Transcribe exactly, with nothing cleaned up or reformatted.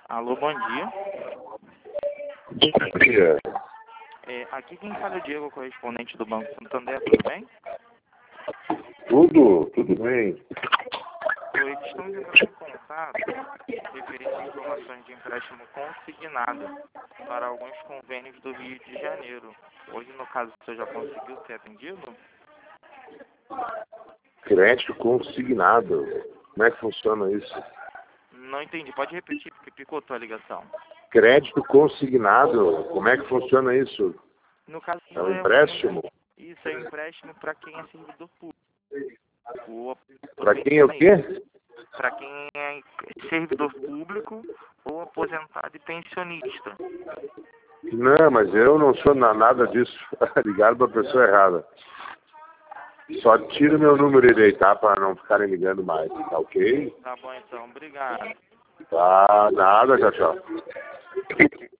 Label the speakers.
Speaker 1: Alô, bom dia.
Speaker 2: Bom dia.
Speaker 1: É, aqui quem fala é o Diego, correspondente do Banco Santander, tudo bem?
Speaker 2: Tudo, tudo bem.
Speaker 1: Oi, estamos entrando em contato referente a informações de empréstimo consignado para alguns convênios do Rio de Janeiro. Hoje, no caso, o senhor já conseguiu ser atendido?
Speaker 2: Crédito consignado. Como é que funciona isso?
Speaker 1: Não entendi, pode repetir, porque picotou a ligação.
Speaker 2: Crédito consignado. Como é que funciona isso?
Speaker 1: No caso,
Speaker 2: É um empréstimo?
Speaker 1: Isso é um empréstimo para quem é servidor público.
Speaker 2: Para quem é o quê?
Speaker 1: Para quem é servidor público ou aposentado e pensionista.
Speaker 2: Não, mas eu não sou na- nada disso. Ligaram para a pessoa errada. Só tira meu número aí, tá? Para não ficarem ligando mais, tá ok?
Speaker 1: Tá bom, então. Obrigado.
Speaker 2: Tá, nada, tchau, tchau.